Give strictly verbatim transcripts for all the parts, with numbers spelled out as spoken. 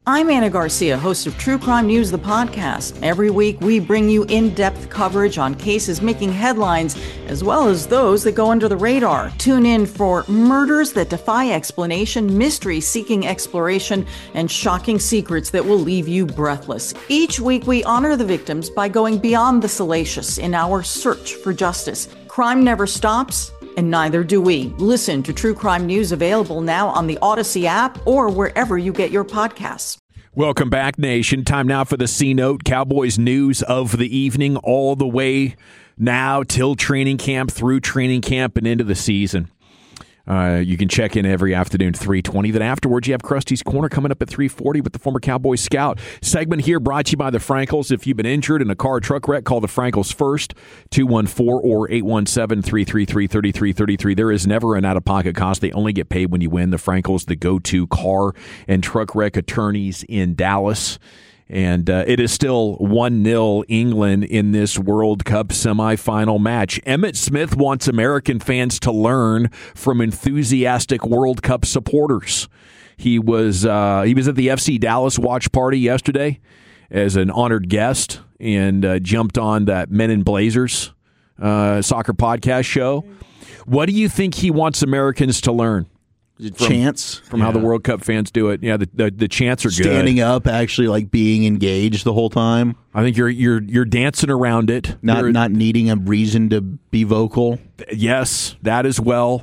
I'm Anna Garcia, host of True Crime News, the podcast. Every week, we bring you in-depth coverage on cases making headlines, as well as those that go under the radar. Tune in for murders that defy explanation, mystery seeking exploration, and shocking secrets that will leave you breathless. Each week, we honor the victims by going beyond the salacious in our search for justice. Crime never stops, and neither do we. Listen to True Crime News, available now on the Odyssey app or wherever you get your podcasts. Welcome back, Nation. Time now for the C-Note, Cowboys news of the evening, all the way now till training camp, through training camp, and into the season. Uh, you can check in every afternoon, three twenty. Then afterwards, you have Krusty's Corner coming up at three forty with the former Cowboy scout. Segment here brought to you by the Frankels. If you've been injured in a car or truck wreck, call the Frankels first, two one four or eight one seven, three three three, three three three three. There is never an out-of-pocket cost. They only get paid when you win. The Frankels, the go-to car and truck wreck attorneys in Dallas. And uh, it is still one nil England in this World Cup semifinal match. Emmitt Smith wants American fans to learn from enthusiastic World Cup supporters. He was uh, he was at the F C Dallas watch party yesterday as an honored guest and uh, jumped on that Men in Blazers uh, soccer podcast show. What do you think he wants Americans to learn? From, chants from yeah. how the World Cup fans do it. Yeah, the the, the chants are good. Standing up, actually, like being engaged the whole time. I think you're you're you're dancing around it, not you're, not needing a reason to be vocal. Yes, that as well.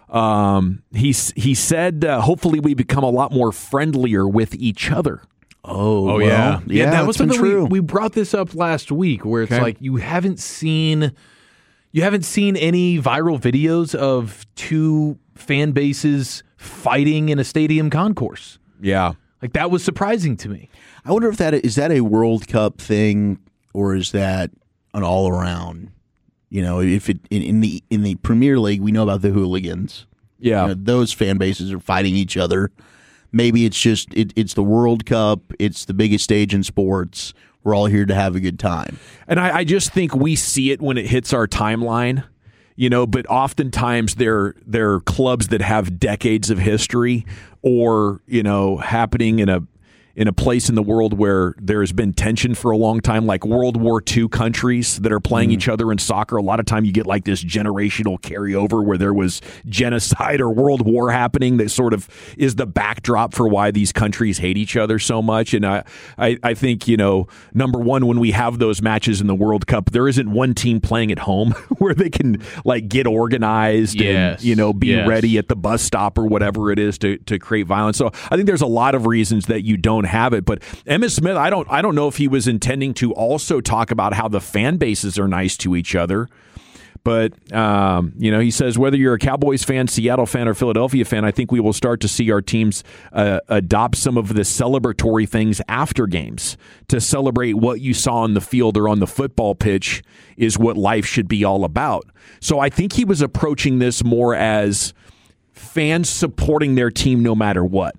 Um, he he said, uh, hopefully we become a lot more friendlier with each other. Oh, oh well, yeah, yeah. yeah that was something true. We, we brought this up last week, where it's okay. like you haven't seen you haven't seen any viral videos of two fan bases fighting in a stadium concourse. Yeah. Like, that was surprising to me. I wonder if that is that a World Cup thing, or is that an all around? You know, if it in, in the in the Premier League, we know about the hooligans. Yeah. You know, those fan bases are fighting each other. Maybe it's just it, it's the World Cup. It's the biggest stage in sports. We're all here to have a good time. And I, I just think we see it when it hits our timeline. You know, but oftentimes they're they're clubs that have decades of history, or you know, happening in a in a place in the world where there has been tension for a long time, like World War Two countries that are playing mm. each other in soccer. A lot of time you get like this generational carryover where there was genocide or world war happening that sort of is the backdrop for why these countries hate each other so much. And I, I, I think, you know, number one, when we have those matches in the World Cup, there isn't one team playing at home where they can like get organized yes. and, you know, be yes. ready at the bus stop or whatever it is to, to create violence. So I think there's a lot of reasons that you don't have it. But Emmitt Smith, I don't I don't know if he was intending to also talk about how the fan bases are nice to each other. But, um, you know, he says, whether you're a Cowboys fan, Seattle fan, or Philadelphia fan, I think we will start to see our teams uh, adopt some of the celebratory things after games to celebrate what you saw on the field or on the football pitch is what life should be all about. So I think he was approaching this more as fans supporting their team no matter what.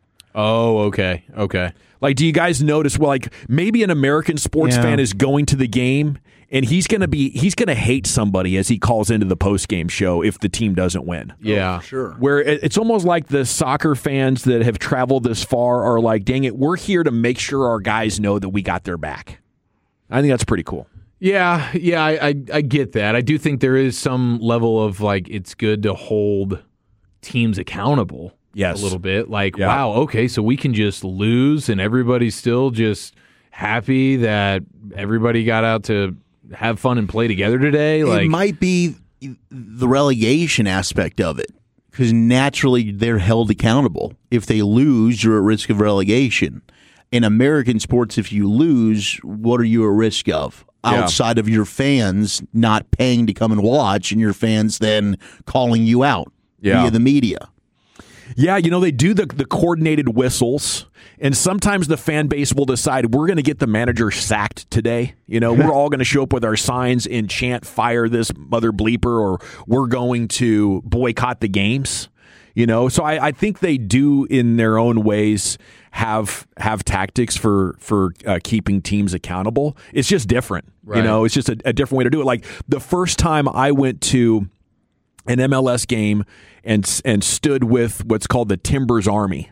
Oh, okay, okay. Like, do you guys notice, well, like, maybe an American sports yeah. fan is going to the game, and he's going to be, he's going to hate somebody as he calls into the post-game show if the team doesn't win. Yeah. Oh, sure. Where it's almost like the soccer fans that have traveled this far are like, dang it, we're here to make sure our guys know that we got their back. I think that's pretty cool. Yeah, yeah, I, I, I get that. I do think there is some level of, like, it's good to hold teams accountable. Yes. A little bit. Like, yeah. wow, okay, so we can just lose and everybody's still just happy that everybody got out to have fun and play together today. Like, it might be the relegation aspect of it, because naturally they're held accountable. If they lose, you're at risk of relegation. In American sports, if you lose, what are you at risk of? Yeah. Outside of your fans not paying to come and watch, and your fans then calling you out yeah. via the media. Yeah, you know, they do the, the coordinated whistles, and sometimes the fan base will decide we're going to get the manager sacked today. You know, we're all going to show up with our signs and chant, fire this mother bleeper, or we're going to boycott the games. You know, so I, I think they do in their own ways have have tactics for for uh, keeping teams accountable. It's just different. Right. You know, it's just a, a different way to do it. Like the first time I went to an M L S game and and stood with what's called the Timbers Army.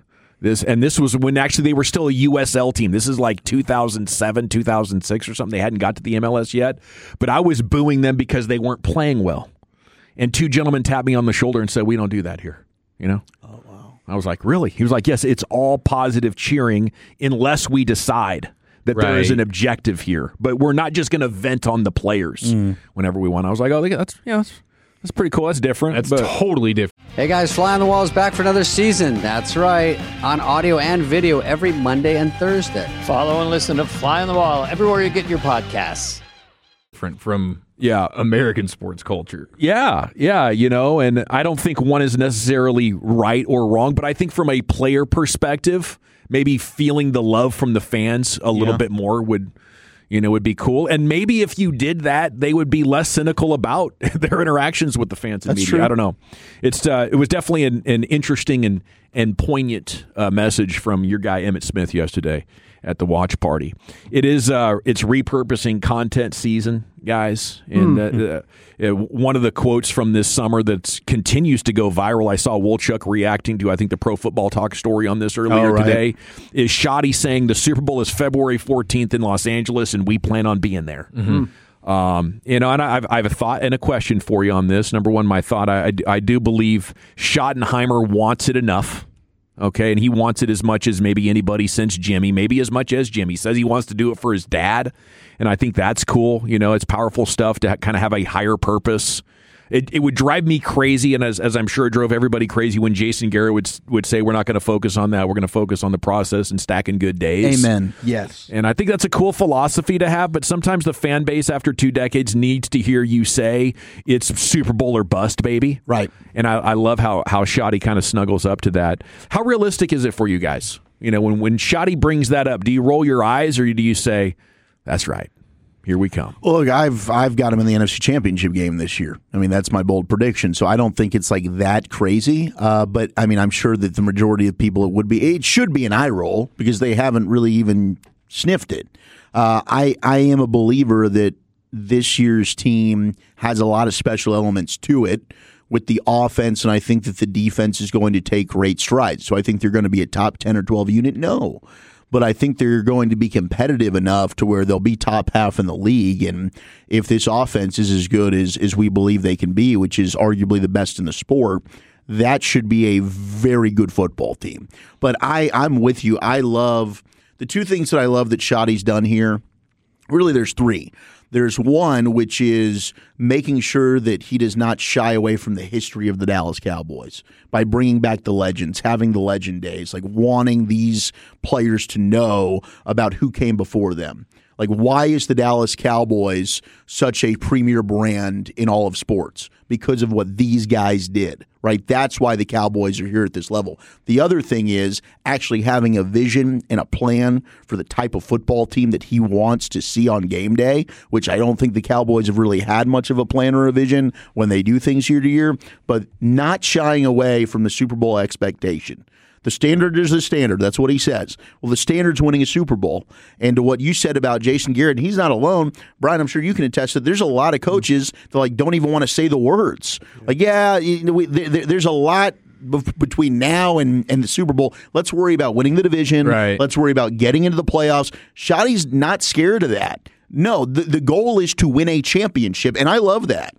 This and this was when actually they were still a U S L team. This is like two thousand seven, two thousand six or something. They hadn't got to the M L S yet. But I was booing them because they weren't playing well. And two gentlemen tapped me on the shoulder and said, "We don't do that here." You know? Oh, wow. I was like, "Really?" He was like, "Yes, it's all positive cheering unless we decide that right. there is an objective here. But we're not just going to vent on the players mm. whenever we want." I was like, "Oh, that's yeah, that's, that's pretty cool. That's different." That's but, totally different. Hey guys, Fly on the Wall is back for another season. That's right, on audio and video every Monday and Thursday. Follow and listen to Fly on the Wall everywhere you get your podcasts. Different from yeah American sports culture. Yeah, yeah, you know, and I don't think one is necessarily right or wrong, but I think from a player perspective, maybe feeling the love from the fans a little yeah. bit more would, you know, would be cool. And maybe if you did that, they would be less cynical about their interactions with the fans and That's media. true. I don't know. It's uh, it was definitely an, an interesting and and poignant uh, message from your guy Emmitt Smith yesterday at the watch party. It is uh, it's repurposing content season, guys. And mm-hmm. uh, uh, one of the quotes from this summer that continues to go viral, I saw Wolchuk reacting to, I think, the Pro Football Talk story on this earlier oh, right. today, is Shoddy saying the Super Bowl is February fourteenth in Los Angeles and we plan on being there. Mm-hmm. Um, you know, and I've, I have a thought and a question for you on this. Number one, my thought, I, I, I do believe Schottenheimer wants it enough. Okay, and he wants it as much as maybe anybody since Jimmy, maybe as much as Jimmy. Says he wants to do it for his dad, and I think that's cool. You know, it's powerful stuff to ha- kind of have a higher purpose. It, it would drive me crazy, and as, as I'm sure it drove everybody crazy when Jason Garrett would would say, we're not going to focus on that. We're going to focus on the process and stacking good days. Amen. Yes. And I think that's a cool philosophy to have, but sometimes the fan base after two decades needs to hear you say it's Super Bowl or bust, baby. Right. And I, I love how, how Shoddy kind of snuggles up to that. How realistic is it for you guys? You know, when, when Shoddy brings that up, do you roll your eyes or do you say, that's right? Here we come. Well, look, I've I've got him in the N F C Championship game this year. I mean, that's my bold prediction. So I don't think it's like that crazy. Uh, but I mean, I'm sure that the majority of people it would be. It should be an eye roll because they haven't really even sniffed it. Uh, I I am a believer that this year's team has a lot of special elements to it with the offense, and I think that the defense is going to take great strides. So I think they're going to be a top ten or twelve unit. No. But I think they're going to be competitive enough to where they'll be top half in the league. And if this offense is as good as, as we believe they can be, which is arguably the best in the sport, that should be a very good football team. But I, I'm with you. I love the two things that I love that Shoddy's done here. Really, there's three. There's one, which is making sure that he does not shy away from the history of the Dallas Cowboys by bringing back the legends, having the legend days, like wanting these players to know about who came before them. Like, why is the Dallas Cowboys such a premier brand in all of sports? Because of what these guys did, right? That's why the Cowboys are here at this level. The other thing is actually having a vision and a plan for the type of football team that he wants to see on game day, which I don't think the Cowboys have really had much of a plan or a vision when they do things year to year, but not shying away from the Super Bowl expectation. The standard is the standard. That's what he says. Well, the standard's winning a Super Bowl. And to what you said about Jason Garrett, and he's not alone. Brian, I'm sure you can attest that there's a lot of coaches that like don't even want to say the words. Like, yeah, you know, we, there, there's a lot b- between now and, and the Super Bowl. Let's worry about winning the division. Right. Let's worry about getting into the playoffs. Shoddy's not scared of that. No, the, the goal is to win a championship, and I love that.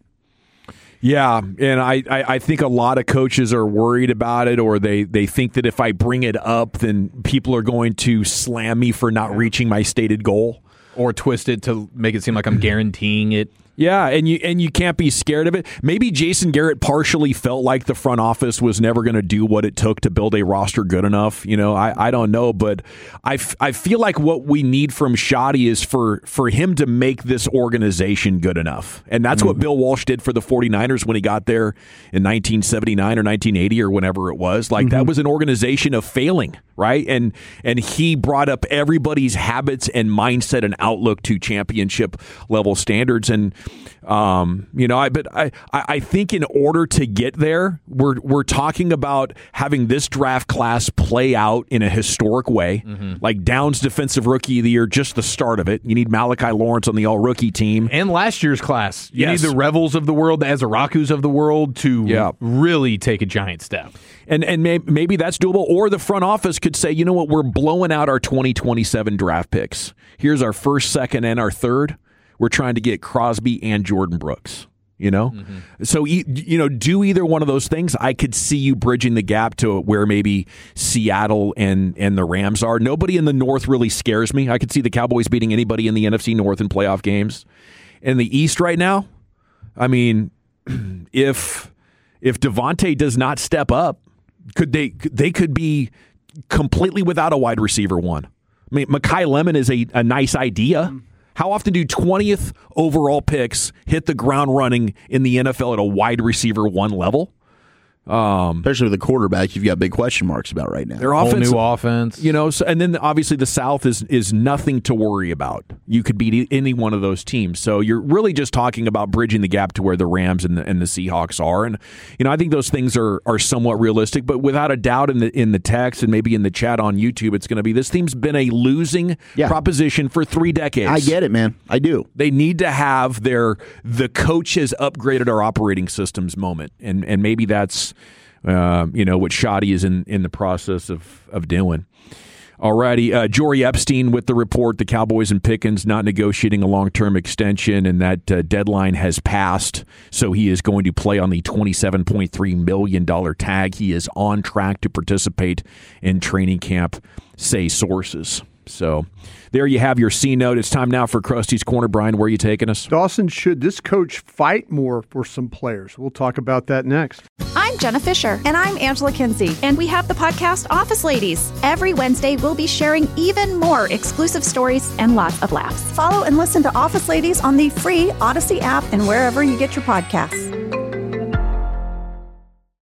Yeah, and I, I, I think a lot of coaches are worried about it, or they, they think that if I bring it up, then people are going to slam me for not reaching my stated goal. Or twist it to make it seem like I'm guaranteeing it. Yeah, and you and you can't be scared of it. Maybe Jason Garrett partially felt like the front office was never going to do what it took to build a roster good enough. You know, I, I don't know, but I, f- I feel like what we need from Shoddy is for, for him to make this organization good enough. And that's mm-hmm. what Bill Walsh did for the 49ers when he got there in nineteen seventy-nine or nineteen eighty or whenever it was. Like, mm-hmm. that was an organization of failing, right? And and he brought up everybody's habits and mindset and outlook to championship level standards. And Um, you know, I but I, I think in order to get there, we're we're talking about having this draft class play out in a historic way. Mm-hmm. Like Downs Defensive Rookie of the Year, just the start of it. You need Malachi Lawrence on the all rookie team. And last year's class. You yes. need the Revels of the world, the Azarakus of the world to yeah. really take a giant step. And and may, maybe that's doable. Or the front office could say, you know what, we're blowing out our twenty twenty-seven draft picks. Here's our first, second, and our third. We're trying to get Crosby and Jordan Brooks. You know, mm-hmm. so you know, do either one of those things. I could see you bridging the gap to where maybe Seattle and and the Rams are. Nobody in the North really scares me. I could see the Cowboys beating anybody in the N F C North in playoff games. In the East right now, I mean, if if Devontae does not step up, could they they could be completely without a wide receiver one. I mean, Mekhi Lemon is a, a nice idea. Mm-hmm. How often do twentieth overall picks hit the ground running in the N F L at a wide receiver one level? Um, Especially with the quarterback, you've got big question marks about right now. Their whole offense, new offense, you know. So, and then obviously the South is is nothing to worry about. You could beat any one of those teams. So you're really just talking about bridging the gap to where the Rams and the, and the Seahawks are. And you know, I think those things are are somewhat realistic. But without a doubt, in the in the text and maybe in the chat on YouTube, it's going to be this team's been a losing yeah. proposition for three decades. I get it, man. I do. They need to have their the coach has upgraded our operating systems moment, and and maybe that's. Uh, you know, what Shoddy is in, in the process of, of doing. Alrighty, uh, Jory Epstein with the report, the Cowboys and Pickens not negotiating a long-term extension, and that uh, deadline has passed, so he is going to play on the twenty-seven point three million dollars tag. He is on track to participate in training camp, say sources. So there you have your C note. It's time now for Krusty's Corner. Brian, where are you taking us? Dawson, should this coach fight more for some players? We'll talk about that next. I'm Jenna Fisher. And I'm Angela Kinsey. And we have the podcast Office Ladies. Every Wednesday, we'll be sharing even more exclusive stories and lots of laughs. Follow and listen to Office Ladies on the free Odyssey app and wherever you get your podcasts.